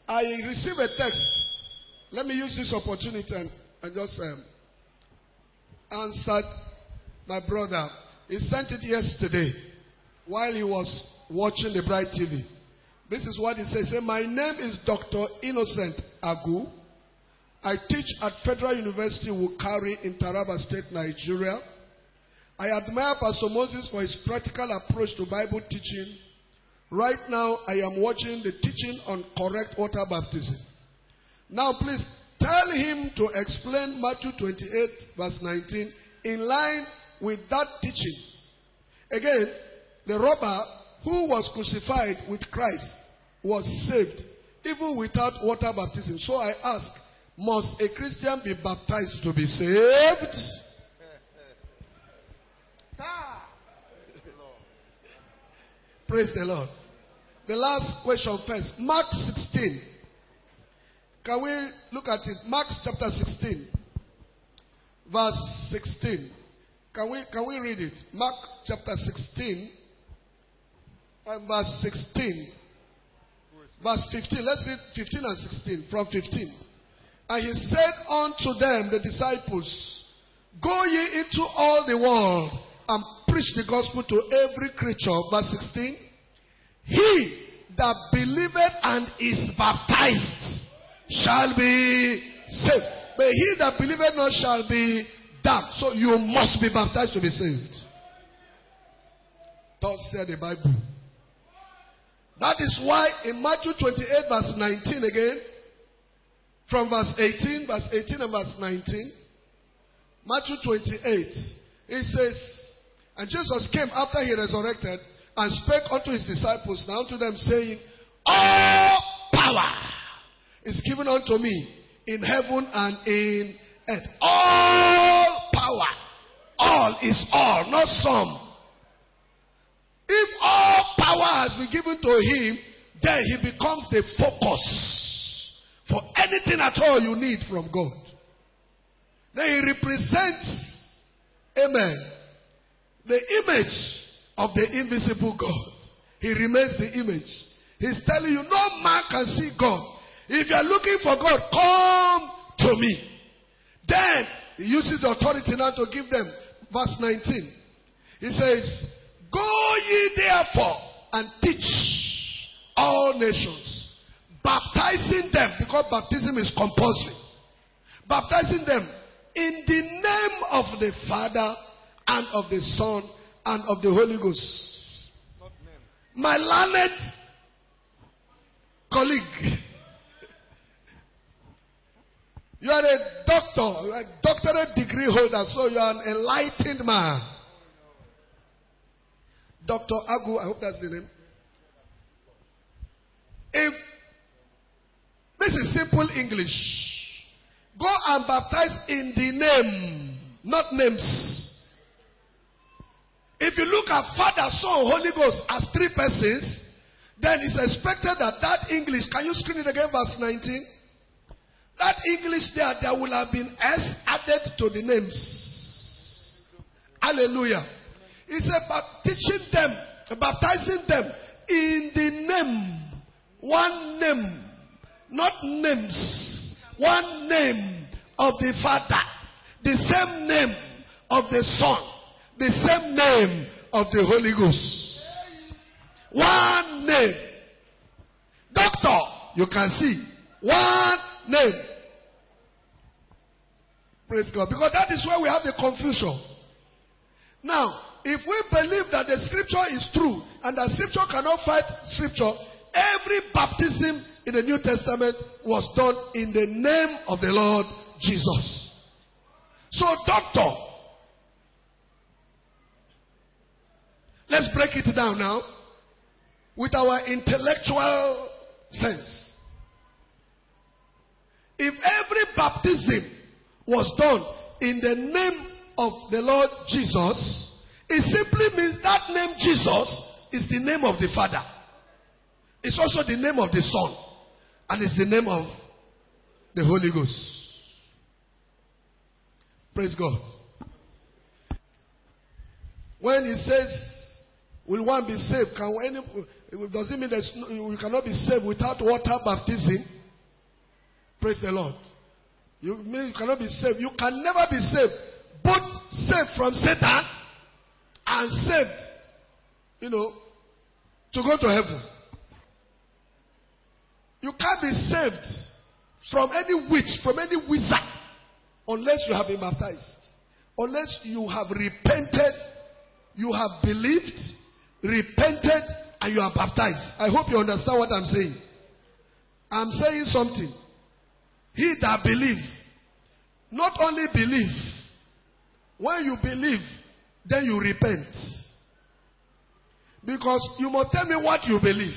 I received a text. Let me use this opportunity and just answer my brother. He sent it yesterday while he was watching the Bright TV. This is what he says. My name is Dr. Innocent Agu. I teach at Federal University Wukari in Taraba State, Nigeria. I admire Pastor Moses for his practical approach to Bible teaching. Right now, I am watching the teaching on correct water baptism. Now, please tell him to explain Matthew 28, verse 19, in line with that teaching. Again, the robber who was crucified with Christ was saved, even without water baptism. So I ask, must a Christian be baptized to be saved? Praise the Lord. The last question first. Mark 16. Can we look at it? Mark chapter 16. Verse 16. Can we read it? Mark chapter 16. And verse 16. Verse 15. Let's read 15 and 16. From 15. And he said unto them, the disciples, go ye into all the world and preach the gospel to every creature. Verse 16. He that believeth and is baptized shall be saved. But he that believeth not shall be damned. So you must be baptized to be saved. Thus said the Bible. That is why in Matthew 28 verse 19 again, from verse 18 and verse 19, Matthew 28, it says, and Jesus came after he resurrected and spake unto his disciples, and unto them, saying, all power is given unto me in heaven and in earth. All power. All is all, not some. If all power has been given to him, then he becomes the focus for anything at all you need from God. Then he represents, amen, the image of the invisible God. He remains the image. He's telling you, no man can see God. If you are looking for God, come to me. Then he uses the authority now to give them. Verse 19. He says, go ye therefore and teach all nations, baptizing them, because baptism is compulsory, baptizing them in the name of the Father and of the Son and of the Holy Ghost. My learned colleague, you are a doctor, a doctorate degree holder, so you are an enlightened man. Dr. Agu, I hope that's the name. If this is simple English, go and baptize in the name, not names. If you look at Father, Son, Holy Ghost as three persons, then it's expected that that English, can you screen it again, verse 19? That English there will have been S added to the names. Hallelujah. He said, teaching them, baptizing them in the name. One name. Not names. One name of the Father. The same name of the Son. The same name of the Holy Ghost. One name. Doctor, you can see. One name. Praise God. Because that is where we have the confusion. Now, if we believe that the scripture is true and that scripture cannot fight scripture, every baptism in the New Testament was done in the name of the Lord Jesus. So, doctor, let's break it down now with our intellectual sense. If every baptism was done in the name of the Lord Jesus, it simply means that name Jesus is the name of the Father. It's also the name of the Son. And it's the name of the Holy Ghost. Praise God. When he says, will one be saved? Does it mean that we cannot be saved without water baptism? Praise the Lord. You mean you cannot be saved. You can never be saved. Both saved from Satan and saved, to go to heaven. You can't be saved from any witch, from any wizard, unless you have been baptized. Unless you have repented, you have believed, repented, and you are baptized. I hope you understand what I'm saying. I'm saying something. He that believe, not only believe, when you believe, then you repent. Because you must tell me what you believe.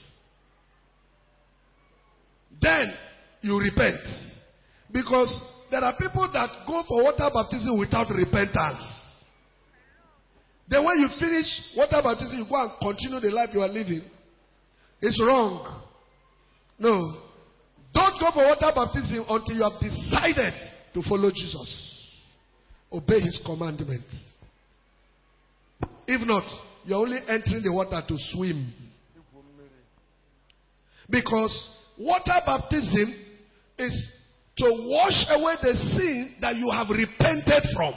Then you repent. Because there are people that go for water baptism without repentance. Then when you finish water baptism, you go and continue the life you are living. It's wrong. No. Don't go for water baptism until you have decided to follow Jesus. Obey his commandments. If not, you're only entering the water to swim. Because water baptism is to wash away the sin that you have repented from.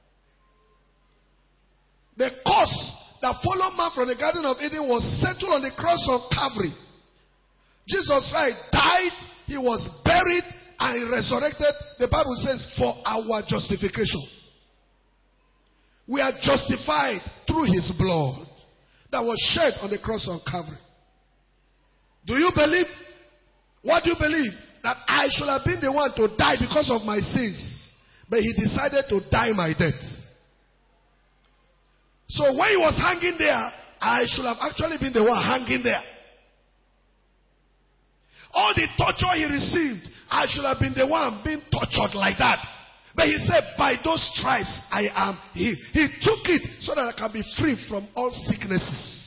The curse that followed man from the Garden of Eden was settled on the cross of Calvary. Jesus Christ died, he was buried, and he resurrected. The Bible says, for our justification. We are justified through his blood that was shed on the cross of Calvary. Do you believe? What do you believe? That I should have been the one to die because of my sins. But he decided to die my death. So when he was hanging there, I should have actually been the one hanging there. All the torture he received, I should have been the one being tortured like that. But he said, by those stripes I am healed. He took it so that I can be free from all sicknesses.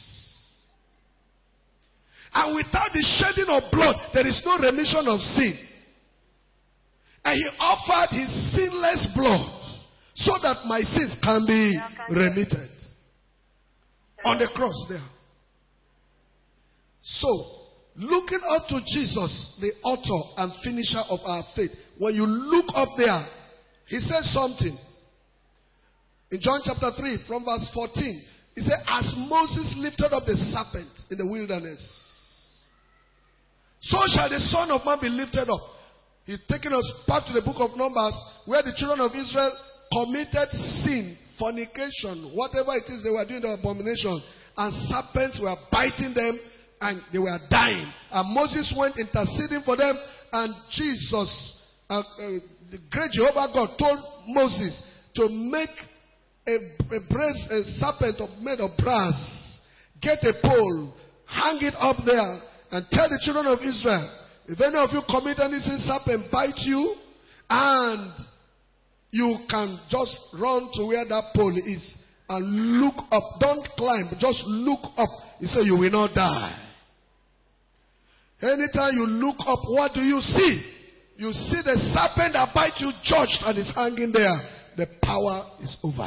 And without the shedding of blood, there is no remission of sin. And he offered his sinless blood so that my sins can be remitted. On the cross there. So, looking up to Jesus, the author and finisher of our faith, when you look up there, he says something. In John chapter 3, from verse 14, he said, as Moses lifted up the serpent in the wilderness, so shall the Son of Man be lifted up. He's taking us back to the book of Numbers, where the children of Israel committed sin, fornication, whatever it is they were doing, the abomination, and serpents were biting them, and they were dying. And Moses went interceding for them, and Jesus, the great Jehovah God, told Moses to make a serpent made of brass, get a pole, hang it up there, and tell the children of Israel, if any of you commit any sin, serpent bite you, and you can just run to where that pole is and look up. Don't climb, just look up. He said, you will not die. Anytime you look up, what do you see? You see the serpent that bites you judged and is hanging there. The power is over.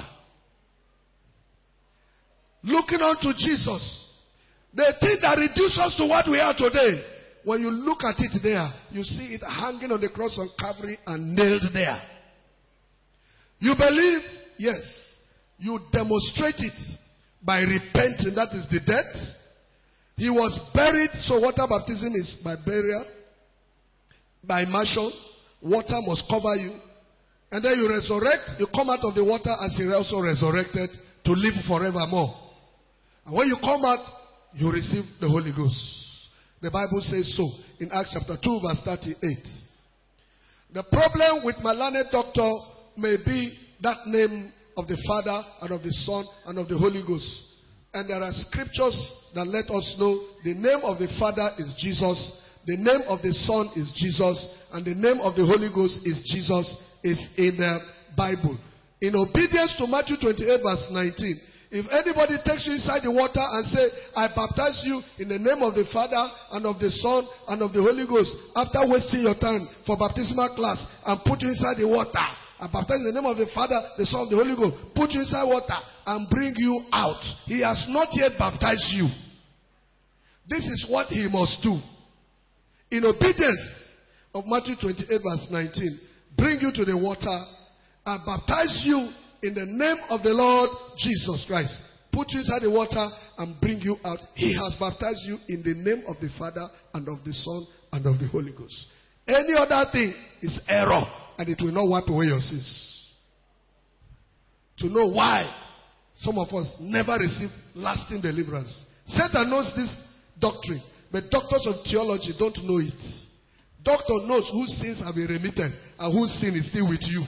Looking unto Jesus. The thing that reduces us to what we are today. When you look at it there, you see it hanging on the cross of Calvary and nailed there. You believe? Yes. You demonstrate it by repenting. That is the death. He was buried, so water baptism is by burial, by immersion. Water must cover you. And then you resurrect, you come out of the water as he also resurrected to live forevermore. And when you come out, you receive the Holy Ghost. The Bible says so in Acts chapter 2 verse 38. The problem with my learned doctor may be that name of the Father and of the Son and of the Holy Ghost. And there are scriptures that let us know the name of the Father is Jesus, the name of the Son is Jesus, and the name of the Holy Ghost is Jesus, is in the Bible. In obedience to Matthew 28 verse 19, if anybody takes you inside the water and say, I baptize you in the name of the Father and of the Son and of the Holy Ghost, after wasting your time for baptismal class and put you inside the water, I baptize in the name of the Father, the Son, the Holy Ghost, put you inside water and bring you out. He has not yet baptized you. This is what he must do. In obedience, of Matthew 28 verse 19, bring you to the water and baptize you in the name of the Lord Jesus Christ. Put you inside the water and bring you out. He has baptized you in the name of the Father and of the Son and of the Holy Ghost. Any other thing is error, and it will not wipe away your sins. To know why some of us never receive lasting deliverance. Satan knows this doctrine, but doctors of theology don't know it. Doctor knows whose sins have been remitted and whose sin is still with you.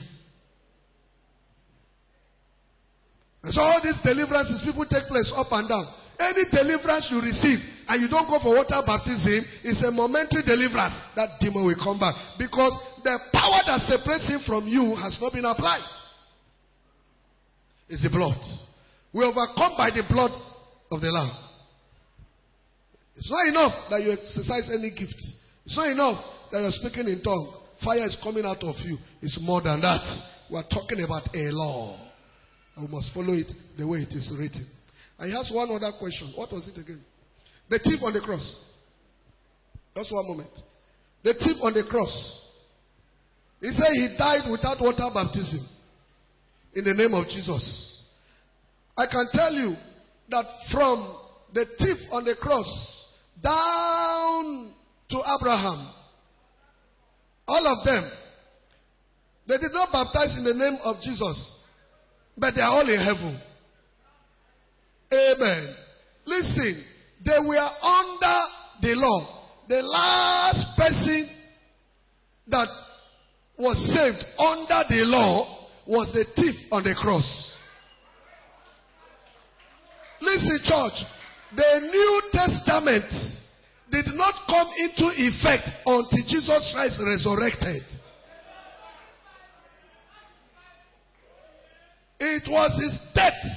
And so all these deliverances, people take place up and down. Any deliverance you receive and you don't go for water baptism is a momentary deliverance. That demon will come back. Because the power that separates him from you has not been applied. It's the blood. We overcome by the blood of the Lamb. It's not enough that you exercise any gift. It's not enough that you're speaking in tongues. Fire is coming out of you. It's more than that. We're talking about a law. And we must follow it the way it is written. I asked one other question. What was it again? The thief on the cross. Just one moment. The thief on the cross. He said he died without water baptism. In the name of Jesus. I can tell you that from the thief on the cross down to Abraham, all of them, they did not baptize in the name of Jesus, but they are all in heaven. Amen. Listen, they were under the law. The last person that was saved under the law was the thief on the cross. Listen, church, the New Testament did not come into effect until Jesus Christ resurrected. It was his death,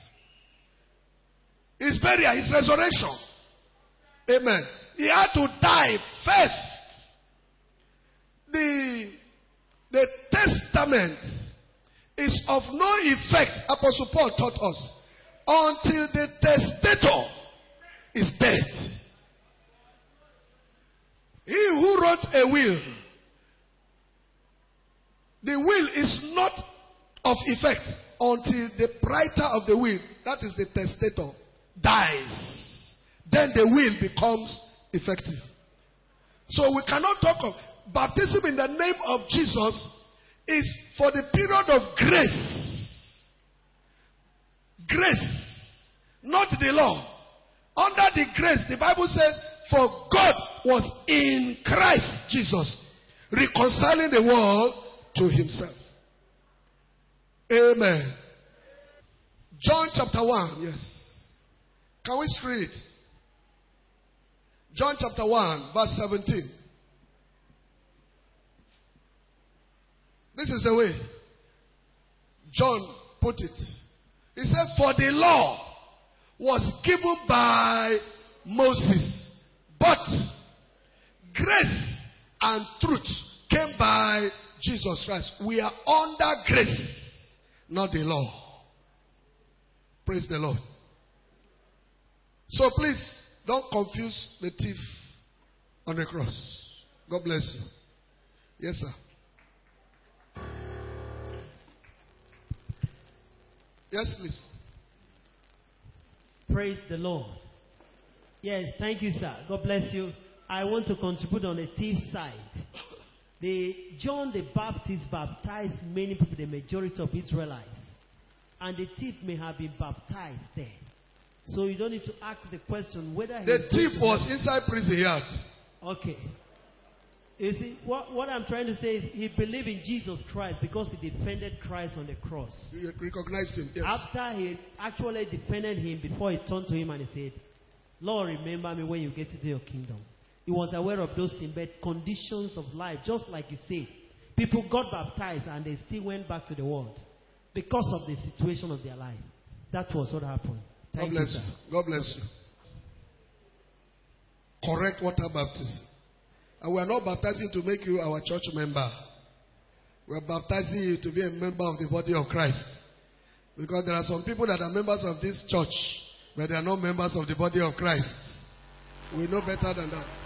his burial, his resurrection. Amen. He had to die first. The testament is of no effect, Apostle Paul taught us, until the testator is dead. He who wrote a will, the will is not of effect until the writer of the will, that is the testator, dies. Then the will becomes effective. So we cannot talk of baptism in the name of Jesus is for the period of grace. Grace, not the law. Under the grace, the Bible says, for God was in Christ Jesus, reconciling the world to himself. Amen. John chapter 1, yes. Can we read it? John chapter 1, verse 17. This is the way John put it. He said, for the law was given by Moses, but grace and truth came by Jesus Christ. We are under grace, not the law. Praise the Lord. So please, don't confuse the thief on the cross. God bless you. Yes, sir. Yes, please. Praise the Lord. Yes, thank you, sir. God bless you. I want to contribute on the thief side. John the Baptist baptized many people, the majority of Israelites. And the thief may have been baptized there. So you don't need to ask the question whether the thief was inside prison yard. Okay. You see, what I'm trying to say is he believed in Jesus Christ because he defended Christ on the cross. You recognized him, yes. After he actually defended him, before he turned to him and he said, Lord, remember me when you get into your kingdom. He was aware of those things, but conditions of life, just like you say, people got baptized and they still went back to the world because of the situation of their life. That was what happened. God bless you. God bless you. Correct water baptism. And we are not baptizing to make you our church member. We are baptizing you to be a member of the body of Christ. Because there are some people that are members of this church, but they are not members of the body of Christ. We know better than that.